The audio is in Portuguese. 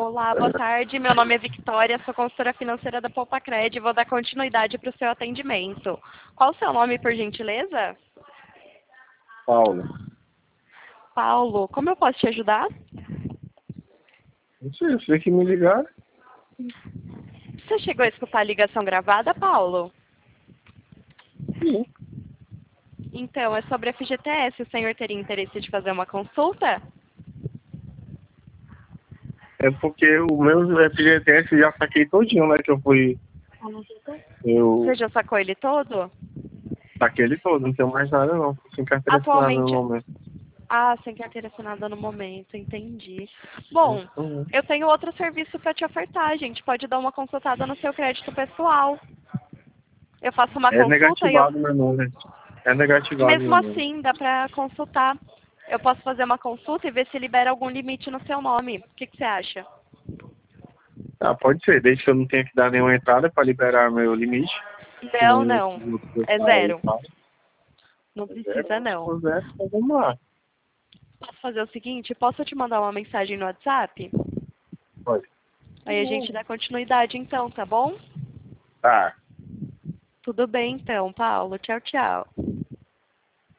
Olá, boa tarde. Meu nome é Victoria, sou consultora financeira da Poupa-Cred e vou dar continuidade para o seu atendimento. Qual o seu nome, por gentileza? Paulo. Paulo, como eu posso te ajudar? Não sei, você tem que me ligar. Você chegou a escutar a ligação gravada, Paulo? Sim. Então, é sobre a FGTS. O senhor teria interesse de fazer uma consulta? É porque o meu FGTS já saquei todinho, né? Que eu fui. Eu Você já sacou ele todo? saquei ele todo, não tenho mais nada não. Tô sem carteira assinada no Atualmente... momento. Ah, sem carteira assinada no momento, entendi. Bom, Uhum. eu tenho outro serviço para te ofertar. A gente pode dar uma consultada no seu crédito pessoal. Eu faço uma É consulta e eu... negativado meu nome. É negativado Mesmo meu nome. assim, dá para consultar. Eu posso fazer uma consulta e ver se libera algum limite no seu nome. O que você acha? Ah, pode ser, desde que eu não tenha que dar nenhuma entrada para liberar meu limite. Não, Senão não. o outro É pessoal aí zero. fala. Não É zero, precisa, se não. for zero, então vamos lá. Posso fazer o seguinte? Posso te mandar uma mensagem no WhatsApp? Pode. Aí a gente dá continuidade então, tá bom? Tá. Tudo bem então, Paulo. Tchau, tchau.